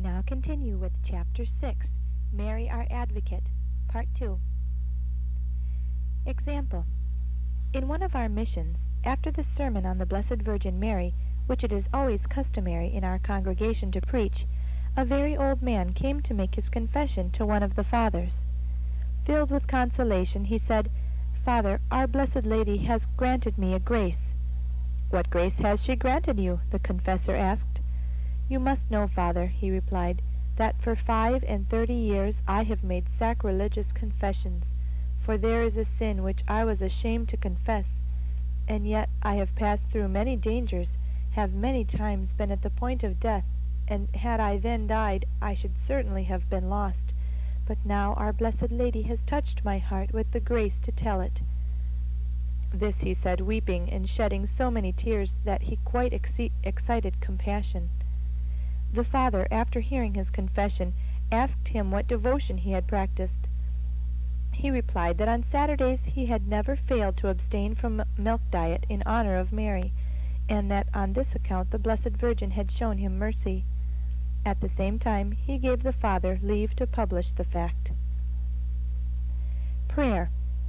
now continue with Chapter 6, Mary our Advocate, Part 2. Example. In one of our missions, after the sermon on the Blessed Virgin Mary, which it is always customary in our congregation to preach, a very old man came to make his confession to one of the fathers. Filled with consolation, he said, "Father, our Blessed Lady has granted me a grace." "What grace has she granted you?" the confessor asked. "You must know, Father," he replied, "that for 35 years I have made sacrilegious confessions, for there is a sin which I was ashamed to confess, and yet I have passed through many dangers, have many times been at the point of death, and had I then died, I should certainly have been lost. But now our Blessed Lady has touched my heart with the grace to tell it." This he said, weeping and shedding so many tears that he quite excited compassion. The father, after hearing his confession, asked him what devotion he had practiced. He replied that on Saturdays he had never failed to abstain from milk diet in honor of Mary, and that on this account the Blessed Virgin had shown him mercy. At the same time he gave the father leave to publish the fact. Prayer.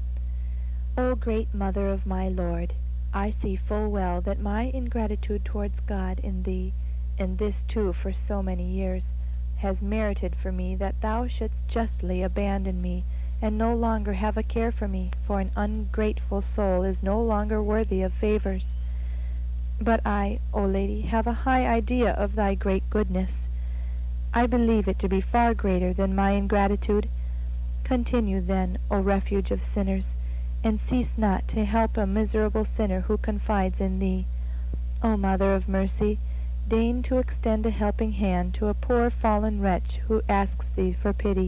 O great Mother of my Lord, I see full well that my ingratitude towards God in Thee, and this too for so many years, has merited for me that Thou shouldst justly abandon me, and no longer have a care for me, for an ungrateful soul is no longer worthy of favors. But I, O Lady, have a high idea of Thy great goodness. I believe it to be far greater than my ingratitude. Continue then, O refuge of sinners, and cease not to help a miserable sinner who confides in Thee. O Mother of mercy, deign to extend a helping hand to a poor fallen wretch who asks Thee for pity.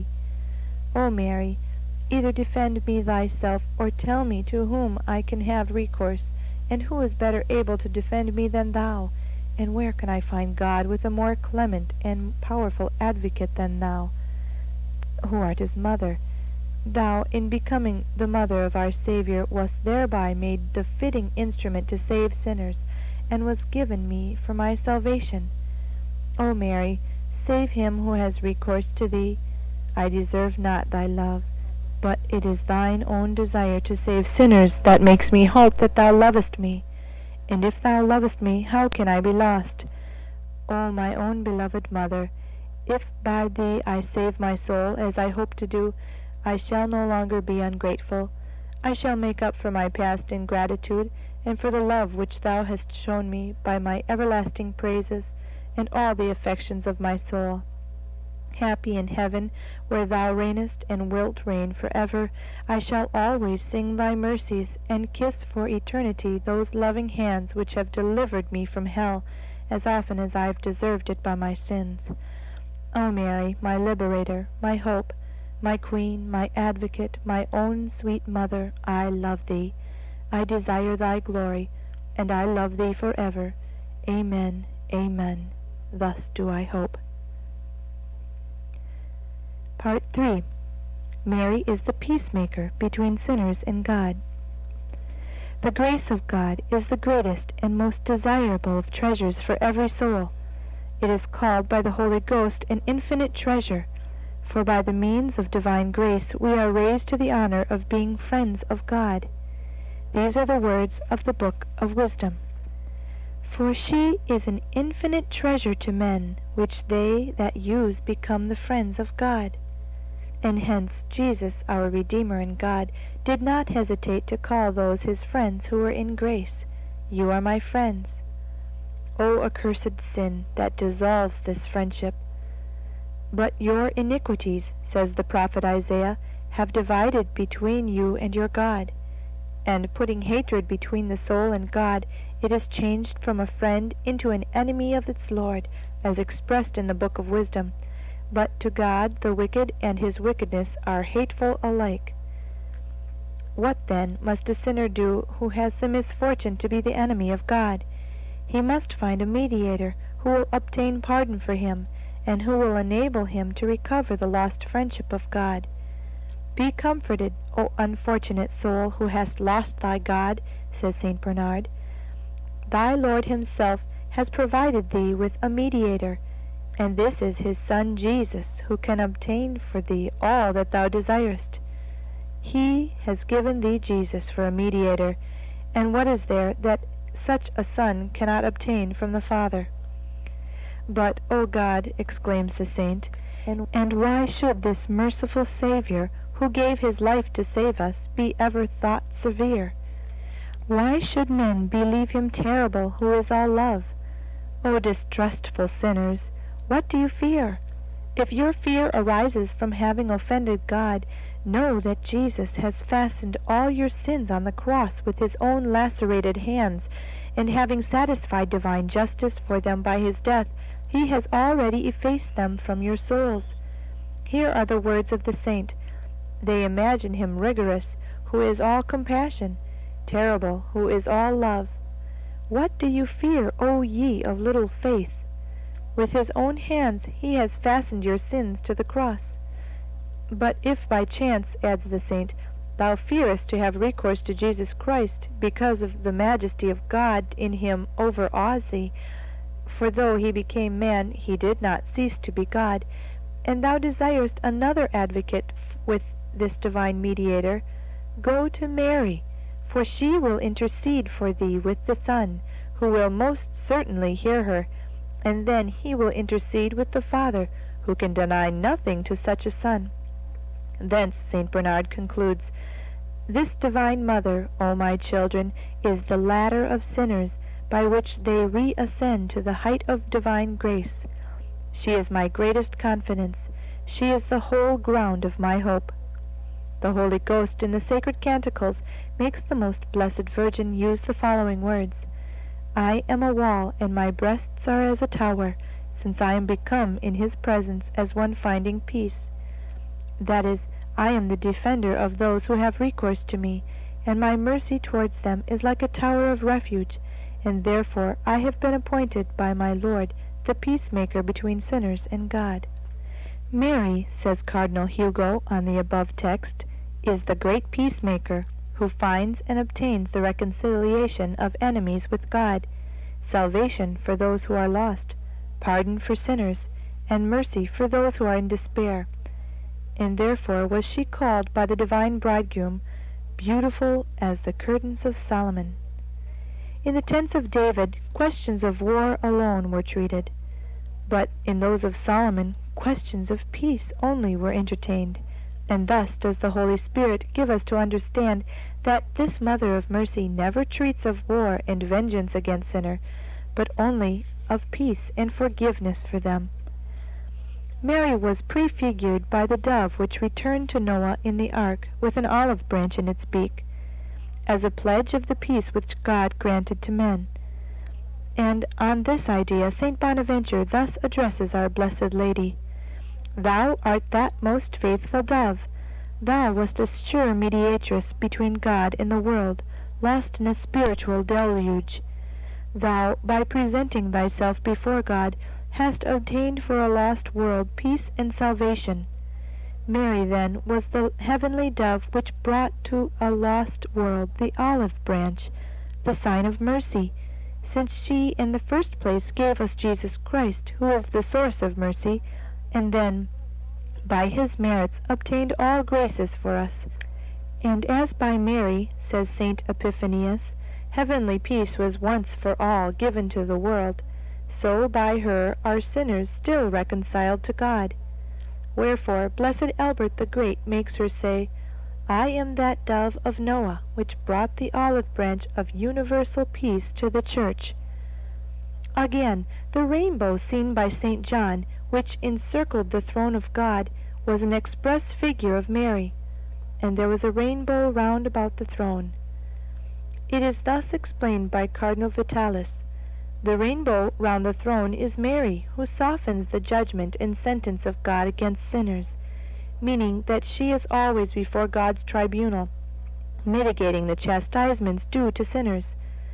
O Mary, either defend me Thyself, or tell me to whom I can have recourse, and who is better able to defend me than Thou, and where can I find God with a more clement and powerful advocate than Thou, who art His mother? Thou, in becoming the mother of our Saviour, wast thereby made the fitting instrument to save sinners, and was given me for my salvation. O Mary, save him who has recourse to Thee. I deserve not Thy love, but it is Thine own desire to save sinners that makes me hope that Thou lovest me. And if Thou lovest me, how can I be lost? O my own beloved Mother, if by Thee I save my soul, as I hope to do, I shall no longer be ungrateful. I shall make up for my past ingratitude, and for the love which Thou hast shown me by my everlasting praises, and all the affections of my soul. Happy in heaven, where Thou reignest and wilt reign forever, I shall always sing Thy mercies, and kiss for eternity those loving hands which have delivered me from hell, as often as I have deserved it by my sins. O Mary, my liberator, my hope, my queen, my advocate, my own sweet mother, I love Thee. I desire Thy glory, and I love Thee forever. Amen, amen. Thus do I hope. Part 3. Mary is the peacemaker between sinners and God. The grace of God is the greatest and most desirable of treasures for every soul. It is called by the Holy Ghost an infinite treasure, for by the means of divine grace we are raised to the honor of being friends of God. These are the words of the Book of Wisdom. For she is an infinite treasure to men, which they that use become the friends of God. And hence Jesus, our Redeemer and God, did not hesitate to call those His friends who were in grace, "You are my friends." O accursed sin that dissolves this friendship! But your iniquities, says the prophet Isaiah, have divided between you and your God. And putting hatred between the soul and God, it is changed from a friend into an enemy of its Lord, as expressed in the Book of Wisdom. But to God the wicked and his wickedness are hateful alike. What then must a sinner do who has the misfortune to be the enemy of God? He must find a mediator who will obtain pardon for him, and who will enable him to recover the lost friendship of God. Be comforted, O unfortunate soul who hast lost thy God, says St. Bernard. Thy Lord Himself has provided thee with a mediator, And this is his Son Jesus, who can obtain for thee all that thou desirest. He has given thee Jesus for a mediator, and what is there that such a Son cannot obtain from the Father? But, O God, exclaims the saint, and why should this merciful Saviour, who gave his life to save us, be ever thought severe? Why should men believe him terrible, who is all love? O distrustful sinners, what do you fear? If your fear arises from having offended God, know that Jesus has fastened all your sins on the cross with his own lacerated hands, and having satisfied divine justice for them by his death, he has already effaced them from your souls. Here are the words of the saint. They imagine him rigorous, who is all compassion, terrible, who is all love. What do you fear, O ye of little faith? With his own hands he has fastened your sins to the cross. But if by chance, adds the saint, thou fearest to have recourse to Jesus Christ, because of the majesty of God in him overawes thee, for though he became man, he did not cease to be God, and thou desirest another advocate with this divine mediator, go to Mary, for she will intercede for thee with the Son, who will most certainly hear her, and then he will intercede with the Father, who can deny nothing to such a Son. Thence St. Bernard concludes, This divine Mother, O my children, is the ladder of sinners, by which they reascend to the height of divine grace. She is my greatest confidence. She is the whole ground of my hope. The Holy Ghost in the sacred canticles makes the most blessed Virgin use the following words, I am a wall, and my breasts are as a tower, since I am become in his presence as one finding peace. That is, I am the defender of those who have recourse to me, and my mercy towards them is like a tower of refuge, and therefore I have been appointed by my Lord the peacemaker between sinners and God. Mary, says Cardinal Hugo on the above text, is the great peacemaker, who finds and obtains the reconciliation of enemies with God, salvation for those who are lost, pardon for sinners, and mercy for those who are in despair. And therefore was she called by the divine bridegroom, beautiful as the curtains of Solomon. In the tents of David, questions of war alone were treated, but in those of Solomon, questions of peace only were entertained, and thus does the Holy Spirit give us to understand that this Mother of Mercy never treats of war and vengeance against sinner, but only of peace and forgiveness for them. Mary was prefigured by the dove which returned to Noah in the ark with an olive branch in its beak, as a pledge of the peace which God granted to men. And on this idea St. Bonaventure thus addresses our Blessed Lady, Thou art that most faithful dove. Thou wast a sure mediatress between God and the world, lost in a spiritual deluge. Thou, by presenting thyself before God, hast obtained for a lost world peace and salvation. Mary, then, was the heavenly dove which brought to a lost world the olive branch, the sign of mercy, since she in the first place gave us Jesus Christ, who is the source of mercy, and then, by his merits, obtained all graces for us. And as by Mary, says St. Epiphanius, heavenly peace was once for all given to the world, so by her are sinners still reconciled to God. Wherefore blessed Albert the Great makes her say, I am that dove of Noah, which brought the olive branch of universal peace to the Church. Again, the rainbow seen by St. John, which encircled the throne of God, was an express figure of Mary, and there was a rainbow round about the throne. It is thus explained by Cardinal Vitalis. The rainbow round the throne is Mary, who softens the judgment and sentence of God against sinners, meaning that she is always before God's tribunal, mitigating the chastisements due to sinners.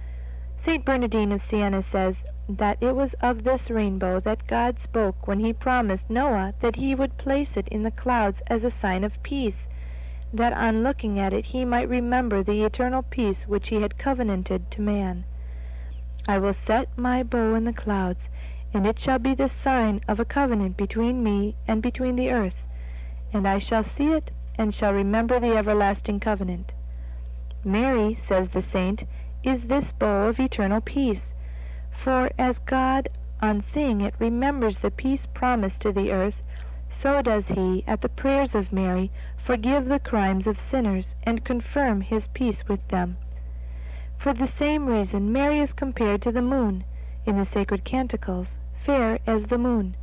St. Bernardine of Siena says that it was of this rainbow that God spoke when he promised Noah that he would place it in the clouds as a sign of peace, that on looking at it he might remember the eternal peace which he had covenanted to man. I will set my bow in the clouds, and it shall be the sign of a covenant between me and between the earth. And I shall see it, and shall remember the everlasting covenant. Mary, says the saint, is this bow of eternal peace. For as God, on seeing it, remembers the peace promised to the earth, so does he, at the prayers of Mary, forgive the crimes of sinners, and confirm his peace with them. For the same reason Mary is compared to the moon, in the sacred canticles, fair as the moon.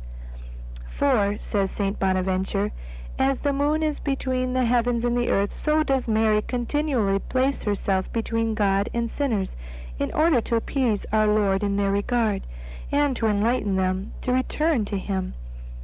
For, says St. Bonaventure, as the moon is between the heavens and the earth, so does Mary continually place herself between God and sinners, in order to appease our Lord in their regard, and to enlighten them to return to him.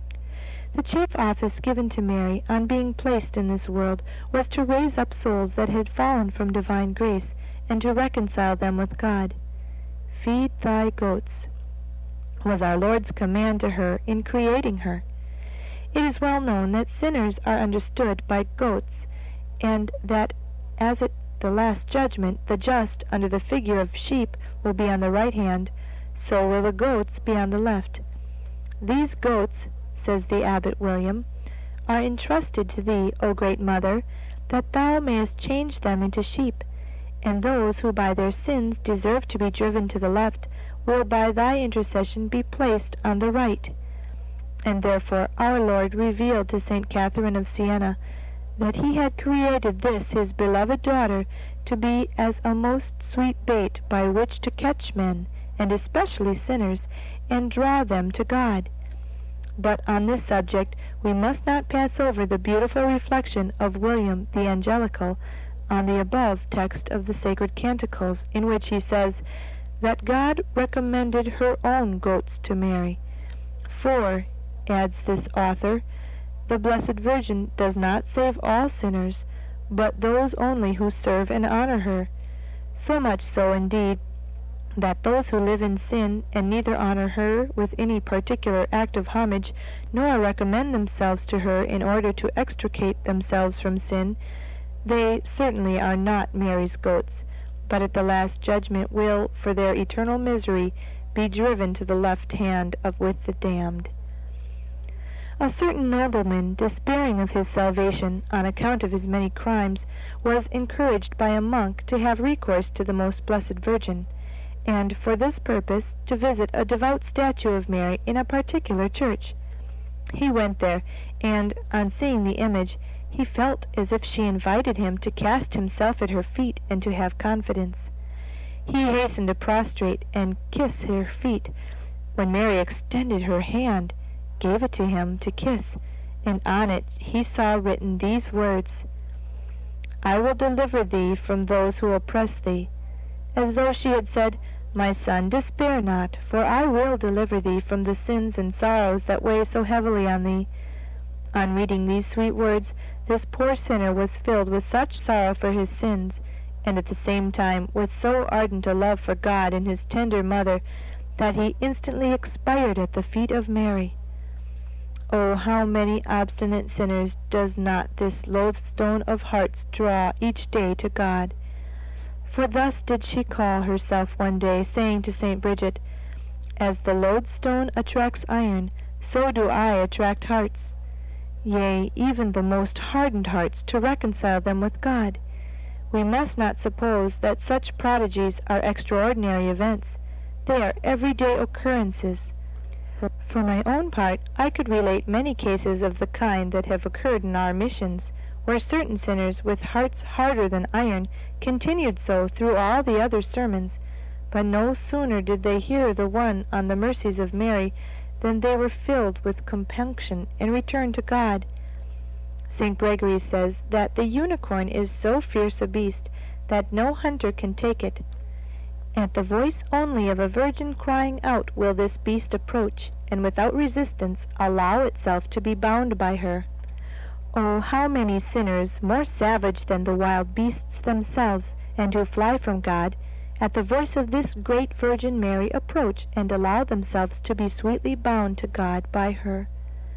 The chief office given to Mary on being placed in this world was to raise up souls that had fallen from divine grace, and to reconcile them with God. "Feed thy goats," was our Lord's command to her in creating her. It is well known that sinners are understood by goats, and that as at the last judgment the just under the figure of sheep will be on the right hand, so will the goats be on the left. "These goats," says the Abbot William, "are entrusted to thee, O great Mother, that thou mayest change them into sheep, and those who by their sins deserve to be driven to the left will by thy intercession be placed on the right." And therefore our Lord revealed to St. Catherine of Siena that he had created this his beloved daughter to be as a most sweet bait by which to catch men, and especially sinners, and draw them to God. But on this subject we must not pass over the beautiful reflection of William the Angelical on the above text of the sacred canticles, in which he says that God recommended her own goats to Mary. "For," adds this author, "the Blessed Virgin does not save all sinners, but those only who serve and honor her. So much so, indeed, that those who live in sin, and neither honor her with any particular act of homage, nor recommend themselves to her in order to extricate themselves from sin, they certainly are not Mary's goats, but at the last judgment will, for their eternal misery, be driven to the left hand of with the damned." A certain nobleman, despairing of his salvation on account of his many crimes, was encouraged by a monk to have recourse to the Most Blessed Virgin, and for this purpose to visit a devout statue of Mary in a particular church. He went there, and, on seeing the image, he felt as if she invited him to cast himself at her feet and to have confidence. He hastened to prostrate and kiss her feet, when Mary extended her hand, gave it to him to kiss, and on it he saw written these words, "I will deliver thee from those who oppress thee," as though she had said, "My son, despair not, for I will deliver thee from the sins and sorrows that weigh so heavily on thee." On reading these sweet words, this poor sinner was filled with such sorrow for his sins, and at the same time with so ardent a love for God and his tender mother, that he instantly expired at the feet of Mary. Oh, how many obstinate sinners does not this lodestone of hearts draw each day to God! For thus did she call herself one day, saying to St. Bridget, "As the lodestone attracts iron, so do I attract hearts, yea, even the most hardened hearts, to reconcile them with God." We must not suppose that such prodigies are extraordinary events. They are everyday occurrences. For my own part, I could relate many cases of the kind that have occurred in our missions, where certain sinners with hearts harder than iron continued so through all the other sermons, but no sooner did they hear the one on the mercies of Mary than they were filled with compunction and returned to God. St. Gregory says that the unicorn is so fierce a beast that no hunter can take it. At the voice only of a virgin crying out will this beast approach, and without resistance allow itself to be bound by her. Oh, how many sinners, more savage than the wild beasts themselves, and who fly from God, at the voice of this great Virgin Mary approach and allow themselves to be sweetly bound to God by her.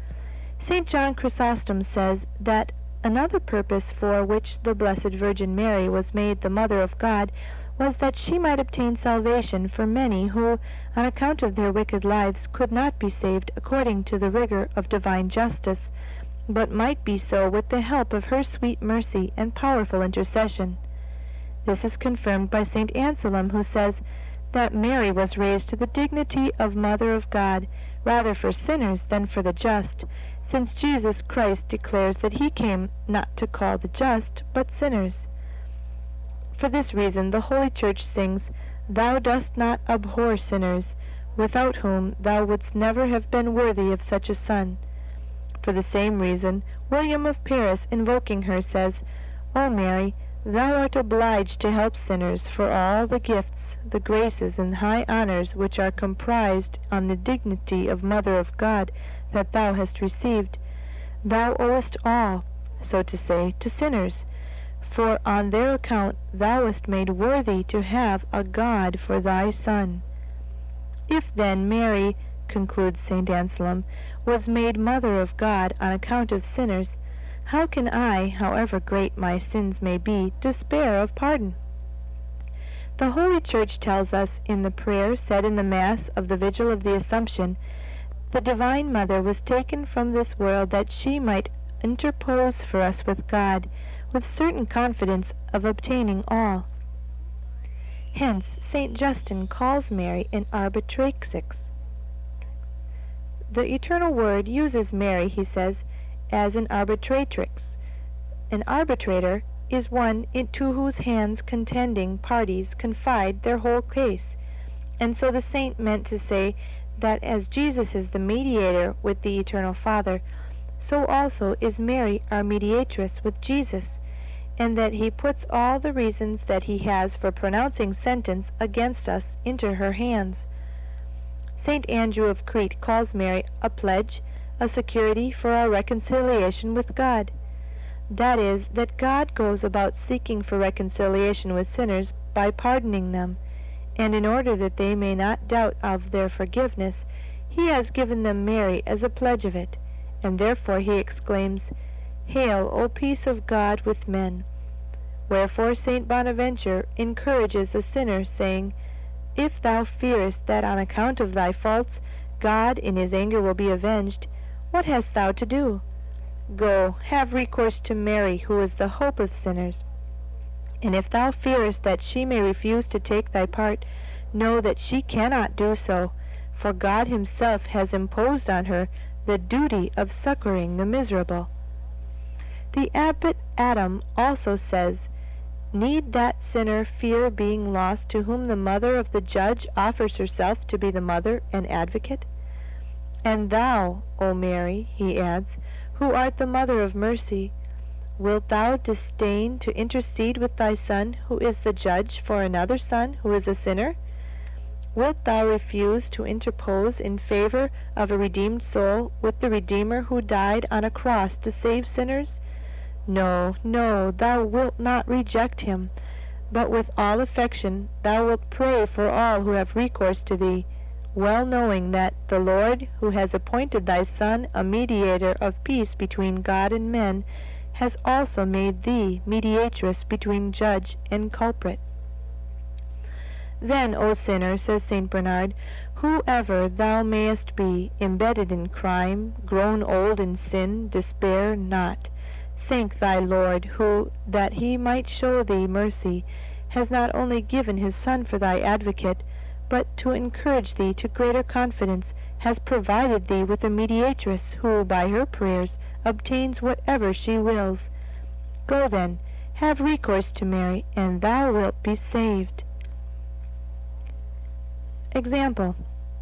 St. John Chrysostom says that another purpose for which the Blessed Virgin Mary was made the Mother of God was that she might obtain salvation for many who, on account of their wicked lives, could not be saved according to the rigor of divine justice, but might be so with the help of her sweet mercy and powerful intercession. This is confirmed by St. Anselm, who says that Mary was raised to the dignity of Mother of God rather for sinners than for the just, since Jesus Christ declares that he came not to call the just, but sinners. For this reason the Holy Church sings, "Thou dost not abhor sinners, without whom thou wouldst never have been worthy of such a Son." For the same reason, William of Paris, invoking her, says, "O Mary, thou art obliged to help sinners for all the gifts, the graces, and high honors which are comprised on the dignity of Mother of God that thou hast received. Thou owest all, so to say, to sinners, for on their account thou wast made worthy to have a God for thy Son." If then Mary, concludes St. Anselm, was made Mother of God on account of sinners, how can I, however great my sins may be, despair of pardon? The Holy Church tells us in the prayer said in the Mass of the Vigil of the Assumption, the Divine Mother was taken from this world that she might interpose for us with God, with certain confidence of obtaining all. Hence St. Justin calls Mary an arbitratrix. The Eternal Word uses Mary, he says, as an arbitratrix. An arbitrator is one into whose hands contending parties confide their whole case, and so the saint meant to say that as Jesus is the mediator with the Eternal Father, so also is Mary our mediatress with Jesus, and that he puts all the reasons that he has for pronouncing sentence against us into her hands. St. Andrew of Crete calls Mary a pledge, a security for our reconciliation with God. That is, that God goes about seeking for reconciliation with sinners by pardoning them, and in order that they may not doubt of their forgiveness, he has given them Mary as a pledge of it, and therefore he exclaims, "Hail, O peace of God with men!" Wherefore St. Bonaventure encourages the sinner, saying, "If thou fearest that on account of thy faults God in his anger will be avenged, what hast thou to do? Go, have recourse to Mary, who is the hope of sinners. And if thou fearest that she may refuse to take thy part, know that she cannot do so, for God himself has imposed on her the duty of succoring the miserable." The Abbot Adam also says, "Need that sinner fear being lost to whom the mother of the judge offers herself to be the mother and advocate? And thou, O Mary," he adds, "who art the mother of mercy, wilt thou disdain to intercede with thy Son, who is the judge, for another son who is a sinner? Wilt thou refuse to interpose in favor of a redeemed soul with the Redeemer who died on a cross to save sinners? No, no, thou wilt not reject him, but with all affection thou wilt pray for all who have recourse to thee, well knowing that the Lord, who has appointed thy Son a mediator of peace between God and men, has also made thee mediatress between judge and culprit." "Then, O sinner," says St. Bernard, "whoever thou mayest be, embedded in crime, grown old in sin, despair not. Thank thy Lord, who, that he might show thee mercy, has not only given his Son for thy advocate, but to encourage thee to greater confidence, has provided thee with a mediatress, who, by her prayers, obtains whatever she wills. Go then, have recourse to Mary, and thou wilt be saved." Example.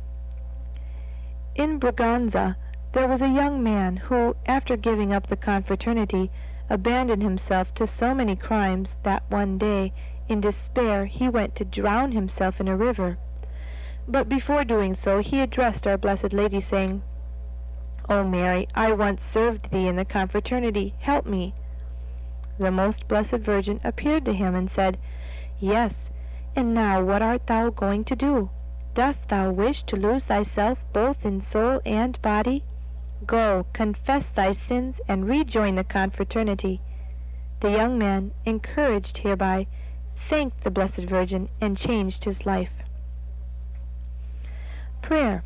In Braganza there was a young man who, after giving up the confraternity, abandoned himself to so many crimes that one day, in despair, he went to drown himself in a river. But before doing so he addressed our Blessed Lady, saying, "O Mary, I once served thee in the confraternity, help me." The most Blessed Virgin appeared to him and said, "Yes, and now what art thou going to do? Dost thou wish to lose thyself both in soul and body? Go, confess thy sins, and rejoin the confraternity." The young man, encouraged hereby, thanked the Blessed Virgin and changed his life. Prayer.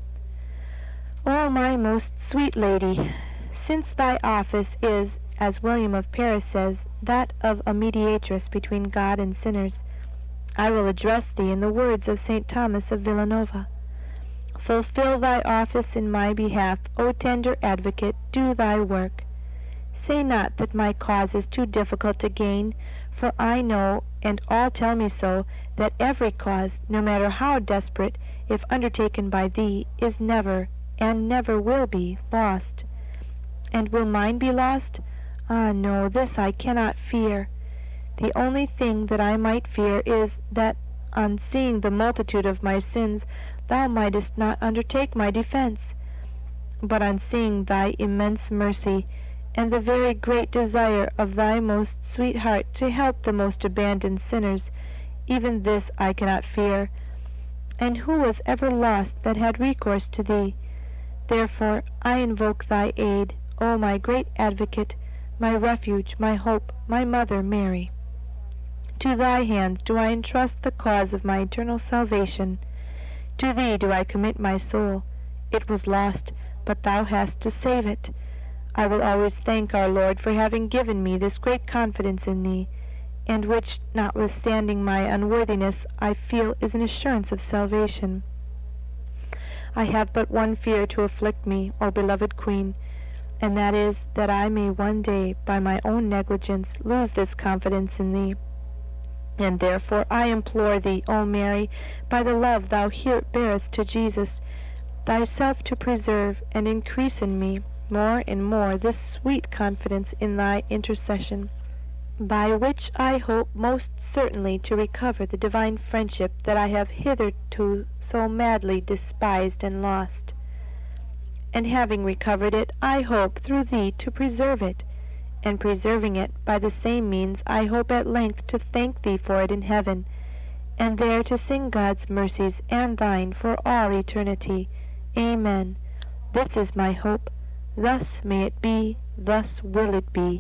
O my most sweet Lady, since thy office is, as William of Paris says, that of a mediatress between God and sinners, I will address thee in the words of St. Thomas of Villanova. Fulfill thy office in my behalf, O tender advocate, do thy work. Say not that my cause is too difficult to gain, for I know, and all tell me so, that every cause, no matter how desperate, if undertaken by thee, is never, and never will be, lost. And will mine be lost? Ah, no, this I cannot fear. The only thing that I might fear is, that on seeing the multitude of my sins, thou mightest not undertake my defense. But on seeing thy immense mercy, and the very great desire of thy most sweet heart to help the most abandoned sinners, even this I cannot fear. And who was ever lost that had recourse to thee? Therefore I invoke thy aid, O my great advocate, my refuge, my hope, my mother Mary. To thy hands do I entrust the cause of my eternal salvation. To thee do I commit my soul. It was lost, but thou hast to save it. I will always thank our Lord for having given me this great confidence in thee, and which, notwithstanding my unworthiness, I feel is an assurance of salvation. I have but one fear to afflict me, O beloved Queen, and that is, that I may one day, by my own negligence, lose this confidence in thee. And therefore I implore thee, O Mary, by the love thou here bearest to Jesus, thyself to preserve and increase in me more and more this sweet confidence in thy intercession, by which I hope most certainly to recover the divine friendship that I have hitherto so madly despised and lost. And having recovered it, I hope through thee to preserve it, and preserving it by the same means, I hope at length to thank thee for it in heaven, and there to sing God's mercies and thine for all eternity. Amen. This is my hope. Thus may it be, thus will it be.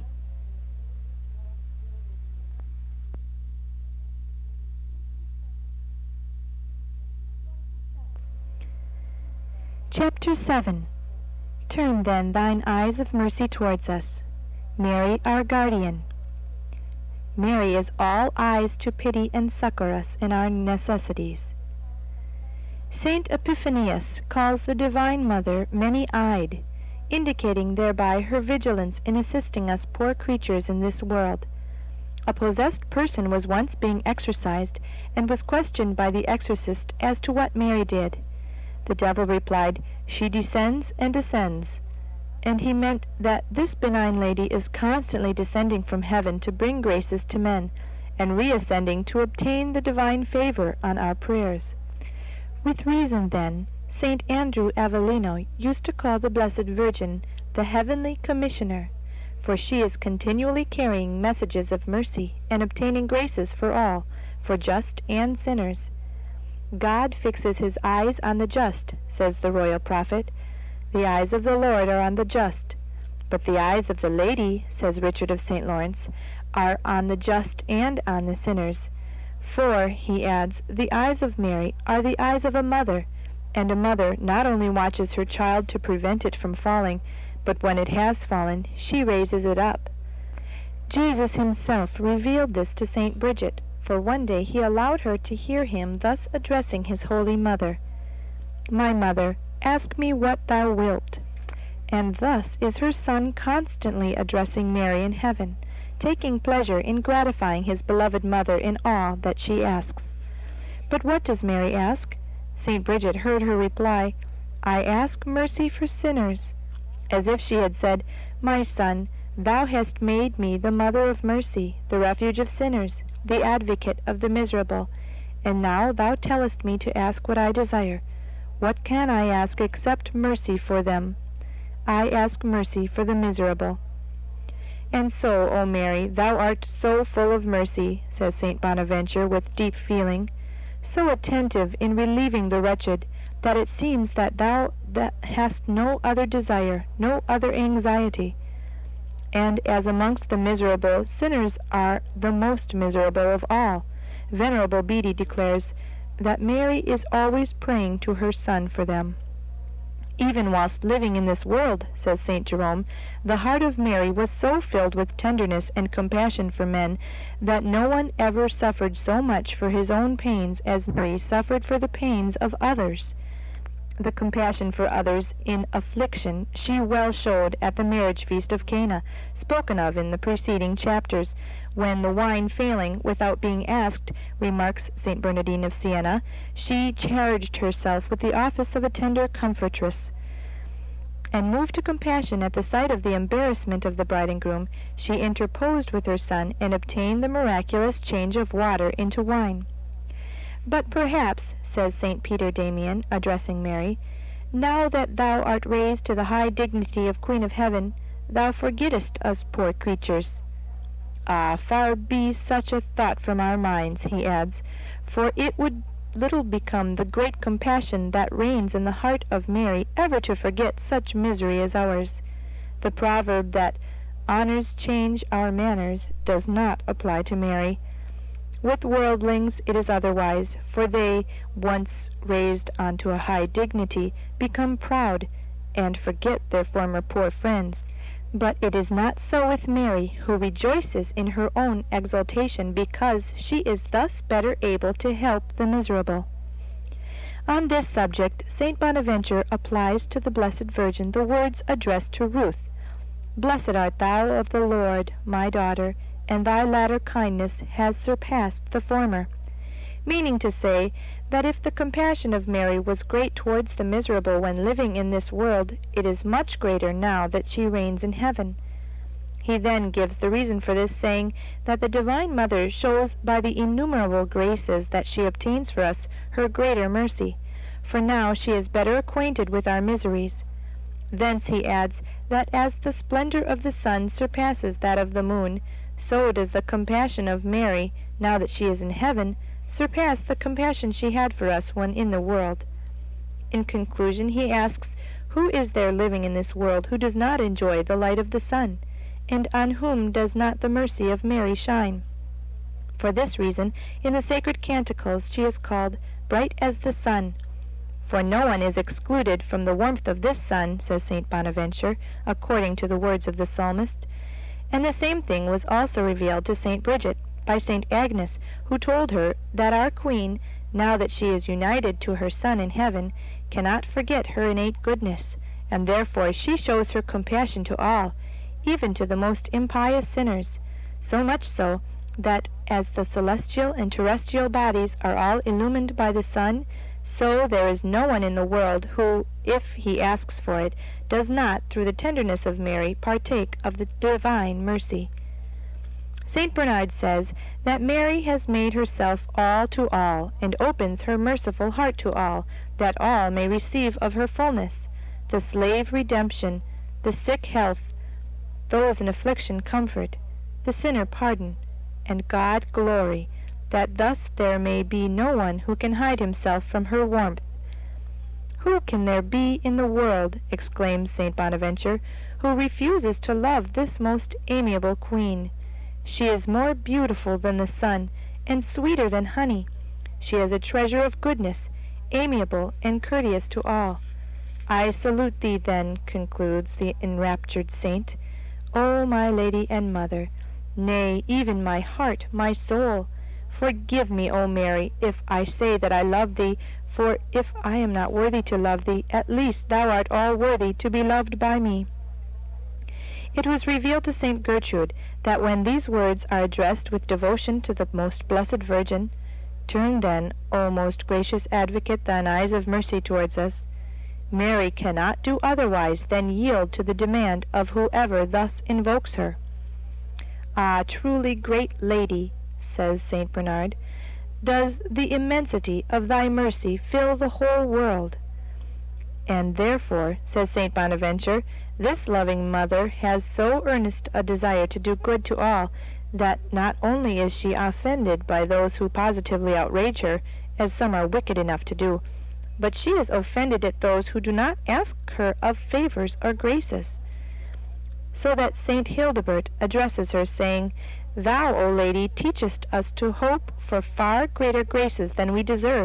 Chapter 7. Turn then thine eyes of mercy towards us. Mary, our guardian. Mary is all eyes to pity and succor us in our necessities. Saint Epiphanius calls the Divine Mother many-eyed, indicating thereby her vigilance in assisting us poor creatures in this world. A possessed person was once being exorcised, and was questioned by the exorcist as to what Mary did. The devil replied, "She descends and ascends," and he meant that this benign lady is constantly descending from heaven to bring graces to men, and reascending to obtain the divine favor on our prayers. With reason, then, St. Andrew Avellino used to call the Blessed Virgin the Heavenly Commissioner, for she is continually carrying messages of mercy and obtaining graces for all, for just and sinners. God fixes his eyes on the just, says the royal prophet. The eyes of the Lord are on the just. But the eyes of the Lady, says Richard of St. Lawrence, are on the just and on the sinners. For, he adds, the eyes of Mary are the eyes of a mother, and a mother not only watches her child to prevent it from falling, but when it has fallen, she raises it up. Jesus himself revealed this to St. Bridget, for one day he allowed her to hear him thus addressing his holy mother, "My mother, ask me what thou wilt." And thus is her Son constantly addressing Mary in heaven, taking pleasure in gratifying his beloved mother in all that she asks. But what does Mary ask? St. Bridget heard her reply, "I ask mercy for sinners," as if she had said, "My Son, thou hast made me the mother of mercy, the refuge of sinners, the advocate of the miserable, and now thou tellest me to ask what I desire. What can I ask except mercy for them? I ask mercy for the miserable." "And so, O Mary, thou art so full of mercy," says St. Bonaventure with deep feeling, "so attentive in relieving the wretched, that it seems that thou hast no other desire, no other anxiety. And as amongst the miserable, sinners are the most miserable of all. Venerable Bede declares, that Mary is always praying to her Son for them. Even whilst living in this world, says St. Jerome, the heart of Mary was so filled with tenderness and compassion for men that no one ever suffered so much for his own pains as Mary suffered for the pains of others. The compassion for others in affliction she well showed at the marriage feast of Cana, spoken of in the preceding chapters, when the wine failing, without being asked, remarks St. Bernardine of Siena, she charged herself with the office of a tender comfortress. And moved to compassion at the sight of the embarrassment of the bride and groom, she interposed with her Son and obtained the miraculous change of water into wine. But perhaps, says St. Peter Damian, addressing Mary, now that thou art raised to the high dignity of Queen of Heaven, thou forgettest us poor creatures. Ah, far be such a thought from our minds, he adds, for it would little become the great compassion that reigns in the heart of Mary ever to forget such misery as ours. The proverb that honors change our manners does not apply to Mary. With worldlings it is otherwise, for they, once raised unto a high dignity, become proud, and forget their former poor friends. But it is not so with Mary, who rejoices in her own exaltation because she is thus better able to help the miserable. On this subject, St. Bonaventure applies to the Blessed Virgin the words addressed to Ruth, "Blessed art thou of the Lord, my daughter, and thy latter kindness has surpassed the former," meaning to say that if the compassion of Mary was great towards the miserable when living in this world, it is much greater now that she reigns in heaven. He then gives the reason for this, saying that the Divine Mother shows by the innumerable graces that she obtains for us her greater mercy, for now she is better acquainted with our miseries. Thence he adds that as the splendor of the sun surpasses that of the moon, so does the compassion of Mary, now that she is in heaven, surpass the compassion she had for us when in the world. In conclusion, he asks, who is there living in this world who does not enjoy the light of the sun, and on whom does not the mercy of Mary shine? For this reason, in the sacred canticles she is called bright as the sun. For no one is excluded from the warmth of this sun, says St. Bonaventure, according to the words of the psalmist. And the same thing was also revealed to St. Bridget by St. Agnes, who told her that our Queen, now that she is united to her Son in heaven, cannot forget her innate goodness, and therefore she shows her compassion to all, even to the most impious sinners, so much so that as the celestial and terrestrial bodies are all illumined by the sun, so there is no one in the world who, if he asks for it, does not, through the tenderness of Mary, partake of the divine mercy. St. Bernard says that Mary has made herself all to all, and opens her merciful heart to all, that all may receive of her fullness, the slave redemption, the sick health, those in affliction comfort, the sinner pardon, and God glory, that thus there may be no one who can hide himself from her warmth. Who can there be in the world, exclaims St. Bonaventure, who refuses to love this most amiable Queen? She is more beautiful than the sun, and sweeter than honey. She is a treasure of goodness, amiable and courteous to all. I salute thee then, concludes the enraptured saint, O my Lady and Mother, nay, even my heart, my soul. Forgive me, O Mary, if I say that I love thee, for if I am not worthy to love thee, at least thou art all worthy to be loved by me. It was revealed to St. Gertrude that when these words are addressed with devotion to the most blessed Virgin, turn then, O most gracious Advocate, thine eyes of mercy towards us, Mary cannot do otherwise than yield to the demand of whoever thus invokes her. Ah, truly great Lady, says St. Bernard, does the immensity of thy mercy fill the whole world. And therefore, says St. Bonaventure, this loving mother has so earnest a desire to do good to all, that not only is she offended by those who positively outrage her, as some are wicked enough to do, but she is offended at those who do not ask her of favors or graces. So that St. Hildebert addresses her, saying, Thou, O Lady, teachest us to hope for far greater graces than we deserve,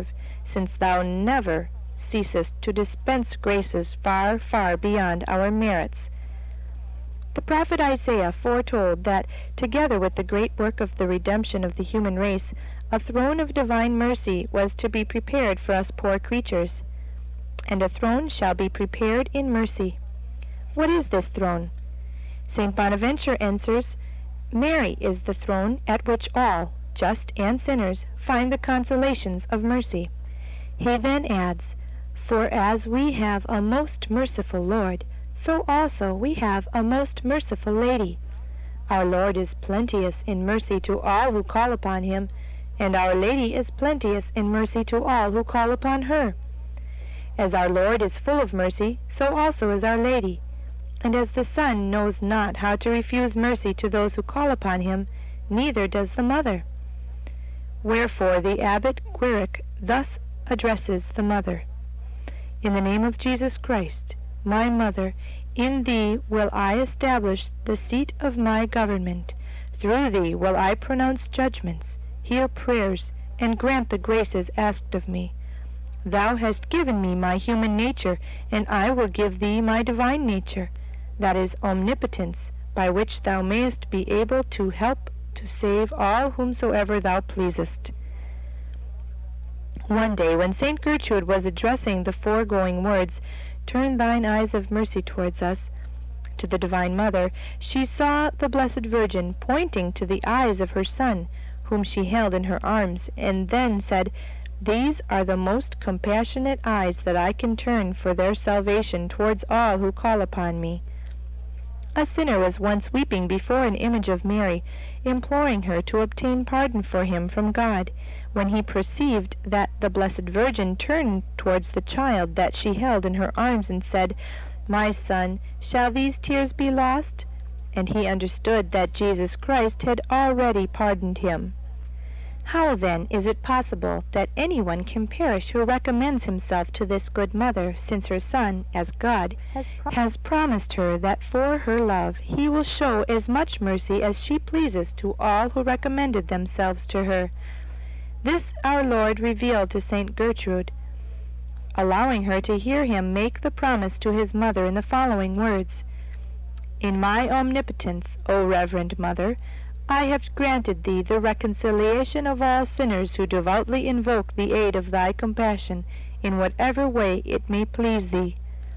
since thou never ceasest to dispense graces far, far beyond our merits. The prophet Isaiah foretold that, together with the great work of the redemption of the human race, a throne of divine mercy was to be prepared for us poor creatures. And a throne shall be prepared in mercy. What is this throne? St. Bonaventure answers, Mary is the throne at which all, just and sinners, find the consolations of mercy. He then adds, For as we have a most merciful Lord, so also we have a most merciful Lady. Our Lord is plenteous in mercy to all who call upon him, and our Lady is plenteous in mercy to all who call upon her. As our Lord is full of mercy, so also is our Lady. And as the Son knows not how to refuse mercy to those who call upon him, neither does the Mother. Wherefore the Abbot Guerric thus addresses the Mother. In the name of Jesus Christ, my Mother, in thee will I establish the seat of my government. Through thee will I pronounce judgments, hear prayers, and grant the graces asked of me. Thou hast given me my human nature, and I will give thee my divine nature, that is omnipotence, by which thou mayest be able to help to save all whomsoever thou pleasest. One day, when St. Gertrude was addressing the foregoing words, Turn thine eyes of mercy towards us, to the Divine Mother, she saw the Blessed Virgin pointing to the eyes of her Son, whom she held in her arms, and then said, These are the most compassionate eyes that I can turn for their salvation towards all who call upon me. A sinner was once weeping before an image of Mary, imploring her to obtain pardon for him from God, when he perceived that the Blessed Virgin turned towards the child that she held in her arms and said, My son, shall these tears be lost? And he understood that Jesus Christ had already pardoned him. How then is it possible that anyone can perish who recommends himself to this good Mother, since her Son, as God, has promised her that for her love he will show as much mercy as she pleases to all who recommended themselves to her? This our Lord revealed to St. Gertrude, allowing her to hear him make the promise to his mother in the following words, In my omnipotence, O Reverend Mother, I have granted thee the reconciliation of all sinners who devoutly invoke the aid of thy compassion, in whatever way it may please thee.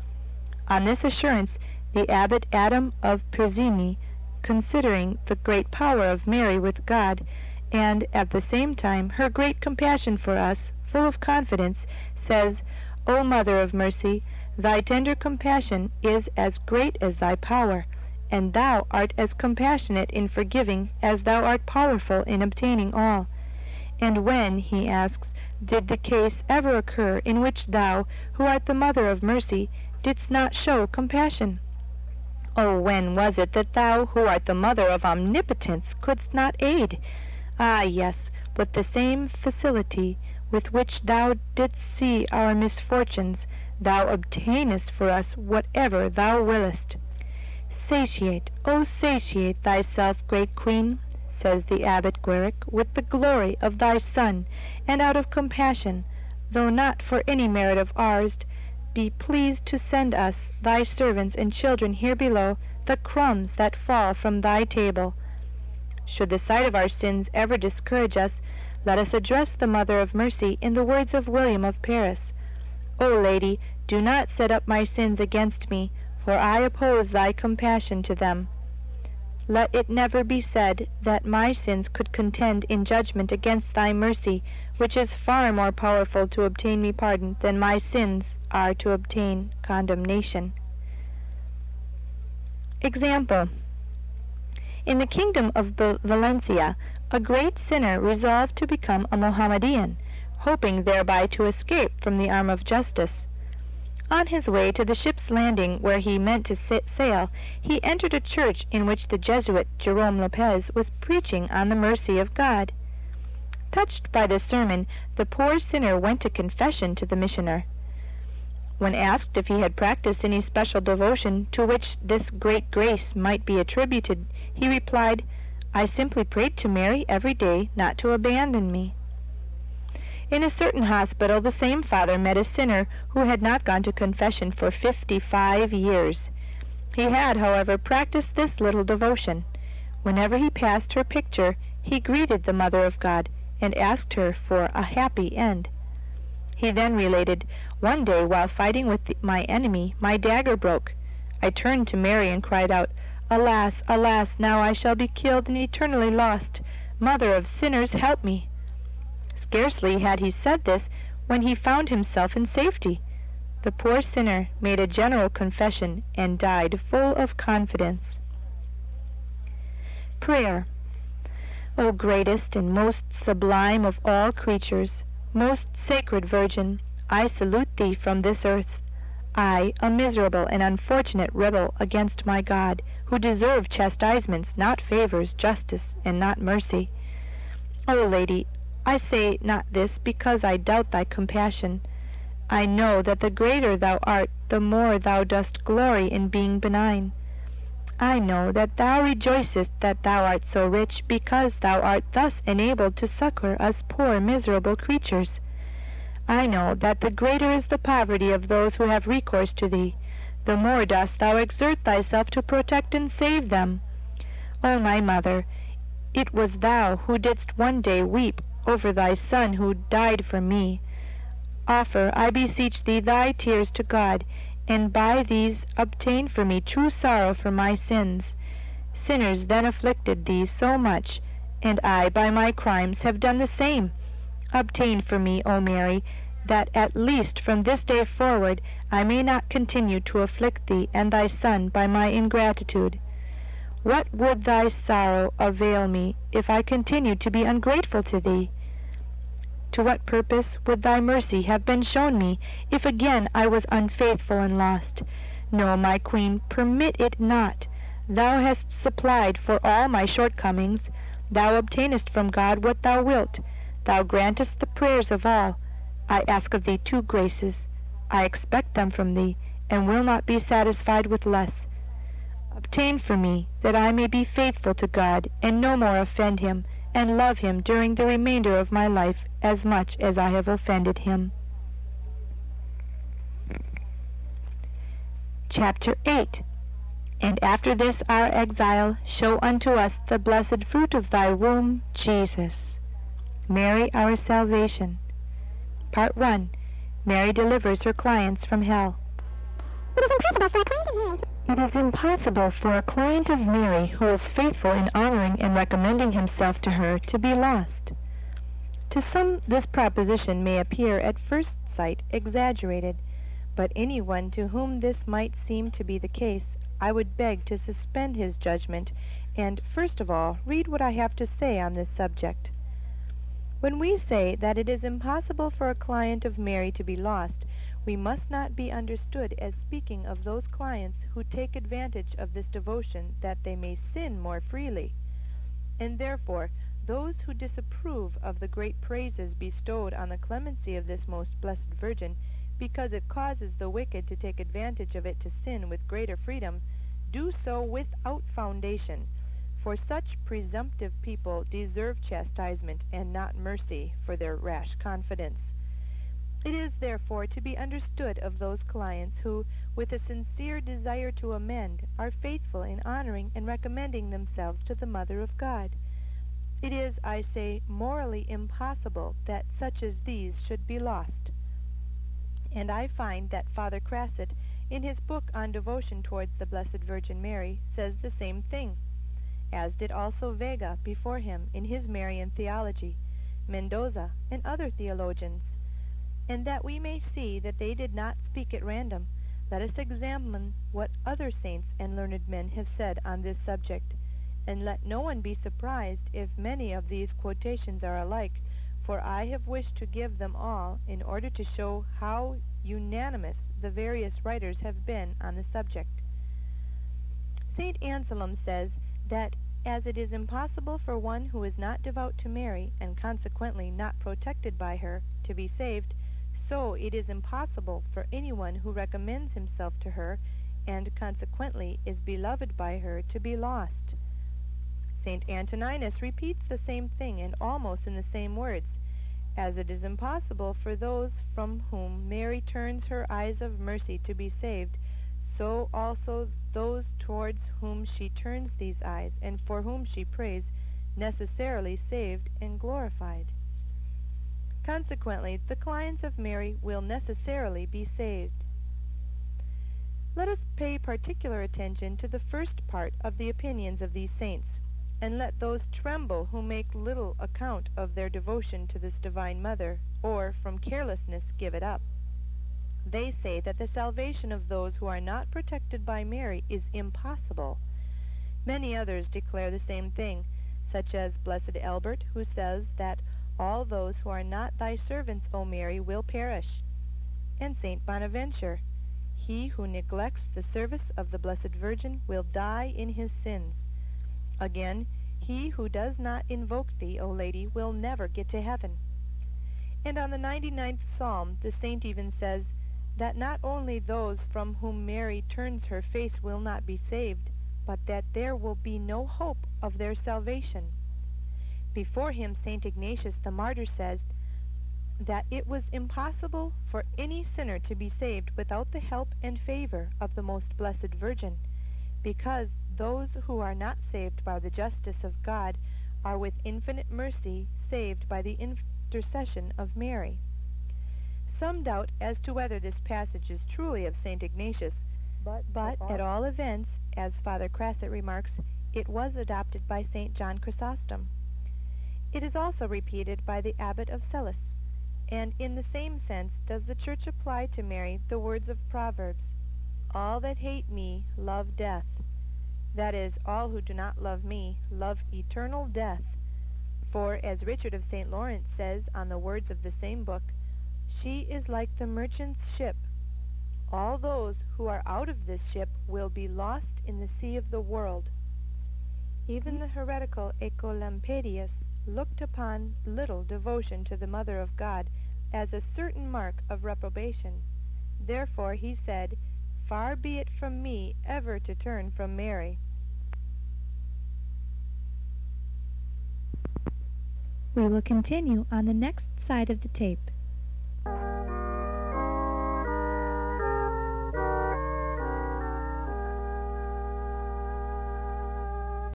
On this assurance, the Abbot Adam of Perzini, considering the great power of Mary with God, and at the same time her great compassion for us, full of confidence, says, O Mother of mercy, thy tender compassion is as great as thy power, and thou art as compassionate in forgiving as thou art powerful in obtaining all. And when, he asks, did the case ever occur in which thou, who art the Mother of mercy, didst not show compassion? Oh, when was it that thou, who art the Mother of omnipotence, couldst not aid? Ah, yes, with the same facility with which thou didst see our misfortunes, thou obtainest for us whatever thou willest. Satiate, O satiate thyself, great Queen, says the Abbot Guerric, with the glory of thy Son, and out of compassion, though not for any merit of ours, be pleased to send us, thy servants and children here below, the crumbs that fall from thy table. Should the sight of our sins ever discourage us, let us address the Mother of Mercy in the words of William of Paris, O Lady, do not set up my sins against me, for I oppose thy compassion to them. Let it never be said that my sins could contend in judgment against thy mercy, which is far more powerful to obtain me pardon than my sins are to obtain condemnation. Example. In the kingdom of Valencia, a great sinner resolved to become a Mohammedan, hoping thereby to escape from the arm of justice. On his way to the ship's landing where he meant to set sail, he entered a church in which the Jesuit Jerome Lopez was preaching on the mercy of God. Touched by this sermon, the poor sinner went to confession to the missioner. When asked if he had practiced any special devotion to which this great grace might be attributed, he replied, I simply prayed to Mary every day not to abandon me. In a certain hospital the same father met a sinner who had not gone to confession for 55 years. He had, however, practiced this little devotion. Whenever he passed her picture, he greeted the Mother of God and asked her for a happy end. He then related, "One day, while fighting with my enemy, my dagger broke. I turned to Mary and cried out, 'Alas, alas, now I shall be killed and eternally lost. Mother of sinners, help me!' Scarcely had he said this when he found himself in safety. The poor sinner made a general confession and died full of confidence." Prayer. O greatest and most sublime of all creatures, most sacred Virgin, I salute thee from this earth. I, a miserable and unfortunate rebel against my God, who deserve chastisements, not favors, justice, and not mercy. O Lady, I say not this because I doubt thy compassion. I know that the greater thou art, the more thou dost glory in being benign. I know that thou rejoicest that thou art so rich, because thou art thus enabled to succor us poor miserable creatures. I know that the greater is the poverty of those who have recourse to thee, the more dost thou exert thyself to protect and save them. O my Mother, it was thou who didst one day weep over thy Son who died for me. Offer, I beseech thee, thy tears to God, and by these obtain for me true sorrow for my sins. Sinners then afflicted thee so much, and I by my crimes have done the same. Obtain for me, O Mary, that at least from this day forward I may not continue to afflict thee and thy Son by my ingratitude. What would thy sorrow avail me if I continued to be ungrateful to thee? To what purpose would thy mercy have been shown me if again I was unfaithful and lost? No, my Queen, permit it not. Thou hast supplied for all my shortcomings. Thou obtainest from God what thou wilt. Thou grantest the prayers of all. I ask of thee 2 graces. I expect them from thee, and will not be satisfied with less. Obtain for me that I may be faithful to God, and no more offend him, and love him during the remainder of my life as much as I have offended him. Chapter 8. And after this our exile, show unto us the blessed fruit of thy womb, Jesus. Mary, our salvation. Part 1. Mary delivers her clients from hell. It is impossible for a client of Mary who is faithful in honoring and recommending himself to her to be lost. To some this proposition may appear at first sight exaggerated, but anyone to whom this might seem to be the case, I would beg to suspend his judgment and, first of all, read what I have to say on this subject. When we say that it is impossible for a client of Mary to be lost, we must not be understood as speaking of those clients who take advantage of this devotion that they may sin more freely. And therefore those who disapprove of the great praises bestowed on the clemency of this most blessed Virgin, because it causes the wicked to take advantage of it to sin with greater freedom, do so without foundation, for such presumptive people deserve chastisement and not mercy for their rash confidence. It is therefore to be understood of those clients who, with a sincere desire to amend, are faithful in honoring and recommending themselves to the Mother of God. It is, I say, morally impossible that such as these should be lost. And I find that Father Crasset, in his book on devotion towards the Blessed Virgin Mary, says the same thing, as did also Vega before him in his Marian theology, Mendoza, and other theologians. And that we may see that they did not speak at random, let us examine what other saints and learned men have said on this subject, and let no one be surprised if many of these quotations are alike, for I have wished to give them all in order to show how unanimous the various writers have been on the subject. St. Anselm says that as it is impossible for one who is not devout to Mary, and consequently not protected by her, to be saved, so it is impossible for anyone who recommends himself to her, and consequently is beloved by her, to be lost. St. Antoninus repeats the same thing, and almost in the same words. As it is impossible for those from whom Mary turns her eyes of mercy to be saved, so also those towards whom she turns these eyes, and for whom she prays, necessarily saved and glorified. Consequently, the clients of Mary will necessarily be saved. Let us pay particular attention to the first part of the opinions of these saints, and let those tremble who make little account of their devotion to this divine Mother, or from carelessness give it up. They say that the salvation of those who are not protected by Mary is impossible. Many others declare the same thing, such as Blessed Albert, who says that all those who are not thy servants, O Mary, will perish, and Saint Bonaventure, he who neglects the service of the Blessed Virgin will die in his sins. Again, he who does not invoke thee, O Lady, will never get to heaven. And on the 99th Psalm the saint even says that not only those from whom Mary turns her face will not be saved, but that there will be no hope of their salvation. Before him St. Ignatius the martyr says that it was impossible for any sinner to be saved without the help and favor of the most blessed Virgin, because those who are not saved by the justice of God are with infinite mercy saved by the intercession of Mary. Some doubt as to whether this passage is truly of St. Ignatius, but at all events, as Father Crasset remarks, it was adopted by St. John Chrysostom. It is also repeated by the Abbot of Celis, and in the same sense does the Church apply to Mary the words of Proverbs, "All that hate me love death." That is, all who do not love me love eternal death. For, as Richard of St. Lawrence says on the words of the same book, she is like the merchant's ship. All those who are out of this ship will be lost in the sea of the world. Even the heretical Ecolampadius looked upon little devotion to the Mother of God as a certain mark of reprobation. Therefore he said, "Far be it from me ever to turn from Mary." We will continue on the next side of the tape.